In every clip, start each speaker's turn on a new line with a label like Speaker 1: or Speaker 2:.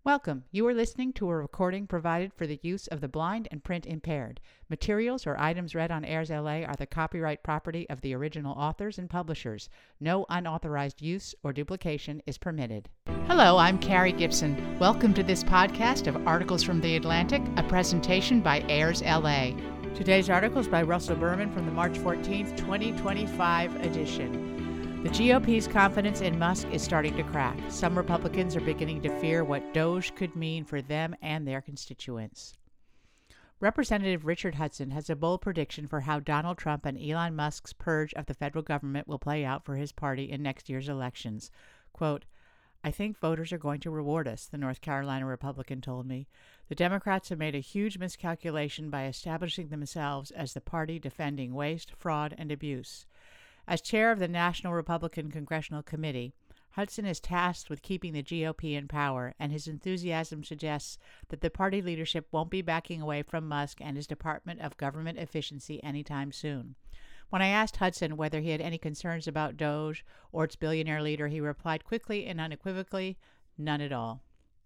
Speaker 1: Welcome. You are listening to a recording provided for the use of the blind and print impaired. Materials or items read on Airs LA are the copyright property of the original authors and publishers. No unauthorized use or duplication is permitted. Hello, I'm Carrie Gibson. Welcome to this podcast of Articles from the Atlantic, a presentation by Airs LA. Today's article is by Russell Berman from the March 14th, 2025 edition. The GOP's confidence in Musk is starting to crack. Some Republicans are beginning to fear what DOGE could mean for them and their constituents. Representative Richard Hudson has a bold prediction for how Donald Trump and Elon Musk's purge of the federal government will play out for his party in next year's elections. Quote, "I think voters are going to reward us," the North Carolina Republican told me. "The Democrats have made a huge miscalculation by establishing themselves as the party defending waste, fraud, and abuse." As chair of the National Republican Congressional Committee, Hudson is tasked with keeping the GOP in power, and his enthusiasm suggests that the party leadership won't be backing away from Musk and his Department of Government Efficiency anytime soon. When I asked Hudson whether he had any concerns about DOGE or its billionaire leader, he replied quickly and unequivocally, "None at all."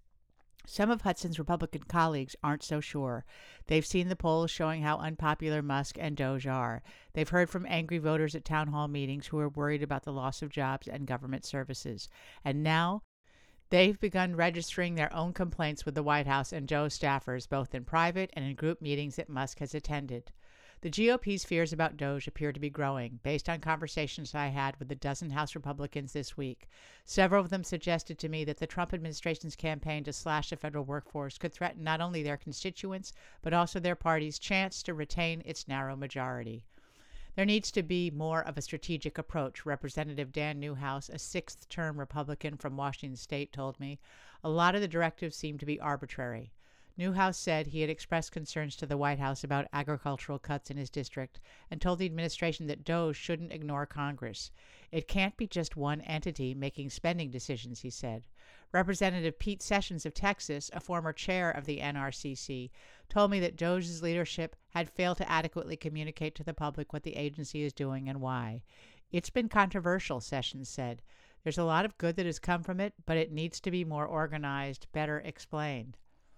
Speaker 1: Some of Hudson's Republican colleagues aren't so sure. They've seen the polls showing how unpopular Musk and DOGE are. They've heard from angry voters at town hall meetings who are worried about the loss of jobs and government services. And now they've begun registering their own complaints with the White House and Joe's staffers, both in private and in group meetings that Musk has attended. The GOP's fears about DOGE appear to be growing, based on conversations I had with a dozen House Republicans this week. Several of them suggested to me that the Trump administration's campaign to slash the federal workforce could threaten not only their constituents, but also their party's chance to retain its narrow majority. There needs to be more of a strategic approach, Representative Dan Newhouse, a sixth-term Republican from Washington State, told me. A lot of the directives seem to be arbitrary. Newhouse said he had expressed concerns to the White House about agricultural cuts in his district and told the administration that DOGE shouldn't ignore Congress. It can't be just one entity making spending decisions, he said. Representative Pete Sessions of Texas, a former chair of the NRCC, told me that DOGE's leadership had failed to adequately communicate to the public what the agency is doing and why. "It's been controversial," Sessions said. "There's a lot of good that has come from it, but it needs to be more organized, better explained."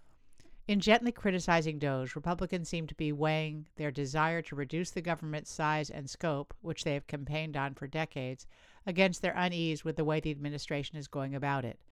Speaker 1: In gently criticizing DOGE, Republicans seem to be weighing their desire to reduce the government's size and scope, which they have campaigned on for decades, against their unease with the way the administration is going about it.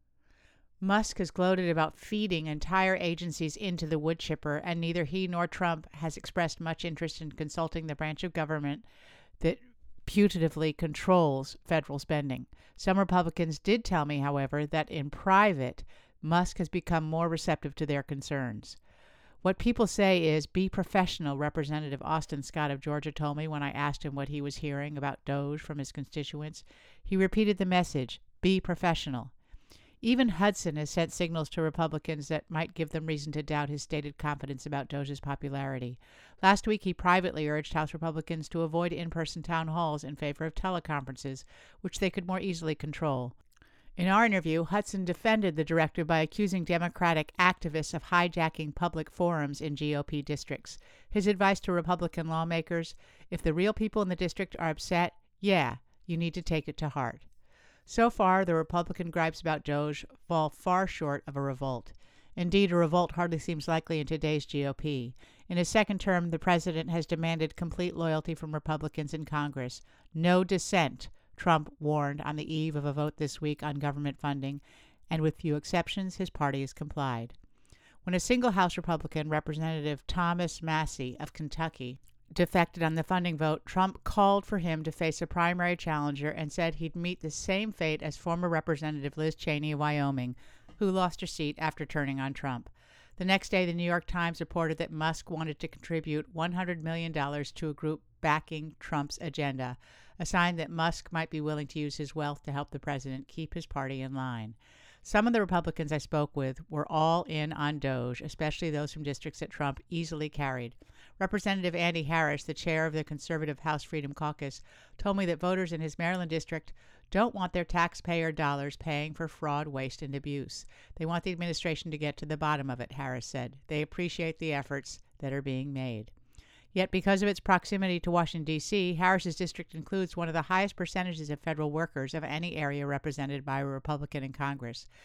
Speaker 1: Musk has gloated about feeding entire agencies into the wood chipper, and neither he nor Trump has expressed much interest in consulting the branch of government that putatively controls federal spending. Some Republicans did tell me, however, that in private, Musk has become more receptive to their concerns. "What people say is, be professional," Representative Austin Scott of Georgia told me when I asked him what he was hearing about DOGE from his constituents. He repeated the message, be professional. Even Hudson has sent signals to Republicans that might give them reason to doubt his stated confidence about DOGE's popularity. Last week, he privately urged House Republicans to avoid in-person town halls in favor of teleconferences, which they could more easily control. In our interview, Hudson defended the directive by accusing Democratic activists of hijacking public forums in GOP districts. His advice to Republican lawmakers: if the real people in the district are upset, you need to take it to heart. So far, the Republican gripes about DOGE fall far short of a revolt. Indeed, a revolt hardly seems likely in today's GOP. In his second term, the president has demanded complete loyalty from Republicans in Congress. No dissent, Trump warned on the eve of a vote this week on government funding, and with few exceptions, his party has complied. When a single House Republican, Representative Thomas Massie of Kentucky, defected on the funding vote, Trump called for him to face a primary challenger and said he'd meet the same fate as former Representative Liz Cheney of Wyoming, who lost her seat after turning on Trump. The next day, the New York Times reported that Musk wanted to contribute $100 million to a group backing Trump's agenda, a sign that Musk might be willing to use his wealth to help the president keep his party in line. Some of the Republicans I spoke with were all in on DOGE, especially those from districts that Trump easily carried. Representative Andy Harris, the chair of the conservative House Freedom Caucus, told me that voters in his Maryland district don't want their taxpayer dollars paying for fraud, waste, and abuse. They want the administration to get to the bottom of it, Harris said. They appreciate the efforts that are being made. Yet because of its proximity to Washington, D.C., Harris's district includes one of the highest percentages of federal workers of any area represented by a Republican in Congress.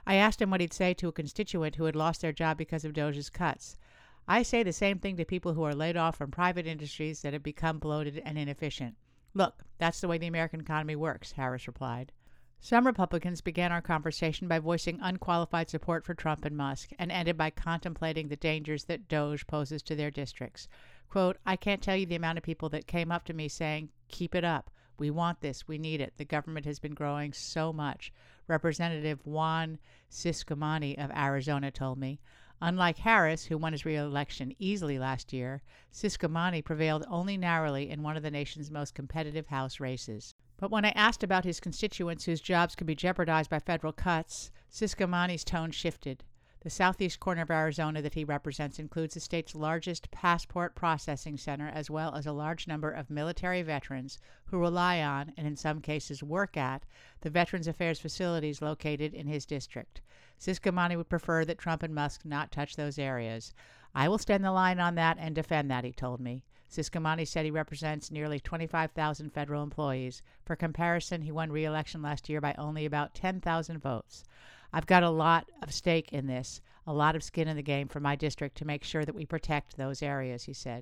Speaker 1: I asked him what he'd say to a constituent who had lost their job because of DOGE's cuts. I say the same thing to people who are laid off from private industries that have become bloated and inefficient. Look, that's the way the American economy works, Harris replied. Some Republicans began our conversation by voicing unqualified support for Trump and Musk and ended by contemplating the dangers that DOGE poses to their districts. Quote, I can't tell you the amount of people that came up to me saying, keep it up. We want this. We need it. The government has been growing so much. Representative Juan Ciscomani of Arizona told me. Unlike Harris, who won his re-election easily last year, Ciscomani prevailed only narrowly in one of the nation's most competitive House races. But when I asked about his constituents whose jobs could be jeopardized by federal cuts, Ciscomani's tone shifted. The southeast corner of Arizona that he represents includes the state's largest passport processing center, as well as a large number of military veterans who rely on, and in some cases work at, the Veterans Affairs facilities located in his district. Ciscomani would prefer that Trump and Musk not touch those areas. I will stand the line on that and defend that, he told me. Ciscomani said he represents nearly 25,000 federal employees. For comparison, he won re-election last year by only about 10,000 votes. I've got a lot of stake in this, a lot of skin in the game for my district to make sure that we protect those areas, he said.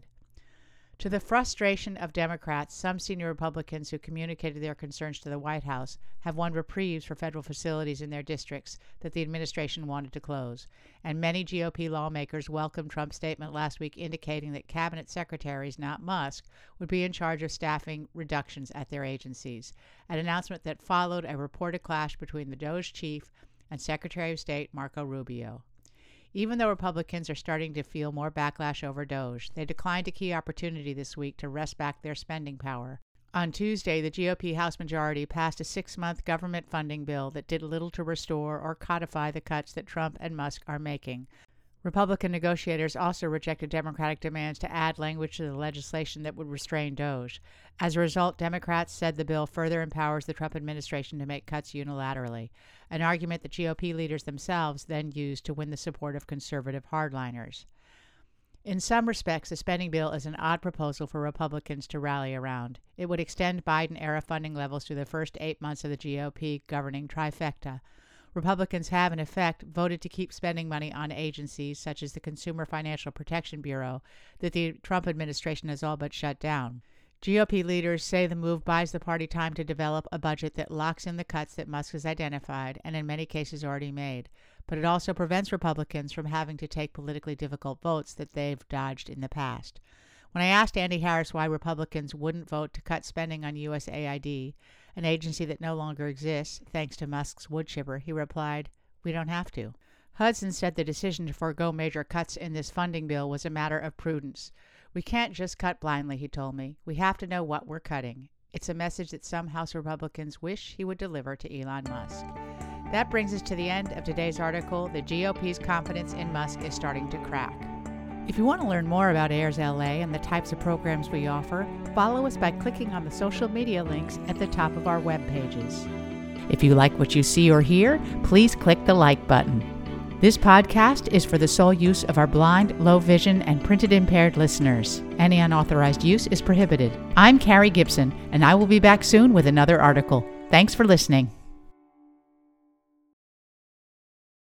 Speaker 1: To the frustration of Democrats, some senior Republicans who communicated their concerns to the White House have won reprieves for federal facilities in their districts that the administration wanted to close. And many GOP lawmakers welcomed Trump's statement last week indicating that cabinet secretaries, not Musk, would be in charge of staffing reductions at their agencies, an announcement that followed a reported clash between the DOGE chief and Secretary of State Marco Rubio. Even though Republicans are starting to feel more backlash over DOGE, they declined a key opportunity this week to wrest back their spending power. On Tuesday, the GOP House majority passed a 6-month government funding bill that did little to restore or codify the cuts that Trump and Musk are making. Republican negotiators also rejected Democratic demands to add language to the legislation that would restrain DOGE. As a result, Democrats said the bill further empowers the Trump administration to make cuts unilaterally, an argument that GOP leaders themselves then used to win the support of conservative hardliners. In some respects, the spending bill is an odd proposal for Republicans to rally around. It would extend Biden-era funding levels through the first 8 months of the GOP governing trifecta. Republicans have, in effect, voted to keep spending money on agencies such as the Consumer Financial Protection Bureau that the Trump administration has all but shut down. GOP leaders say the move buys the party time to develop a budget that locks in the cuts that Musk has identified and in many cases already made, but it also prevents Republicans from having to take politically difficult votes that they've dodged in the past. When I asked Andy Harris why Republicans wouldn't vote to cut spending on USAID, an agency that no longer exists thanks to Musk's wood chipper, he replied, "We don't have to." Hudson said the decision to forego major cuts in this funding bill was a matter of prudence. "We can't just cut blindly," he told me. "We have to know what we're cutting." It's a message that some House Republicans wish he would deliver to Elon Musk. That brings us to the end of today's article, The GOP's Confidence in Musk is Starting to Crack. If you want to learn more about Ayers LA and the types of programs we offer, follow us by clicking on the social media links at the top of our web pages. If you like what you see or hear, please click the like button. This podcast is for the sole use of our blind, low vision, and printed impaired listeners. Any unauthorized use is prohibited. I'm Carrie Gibson, and I will be back soon with another article. Thanks for listening.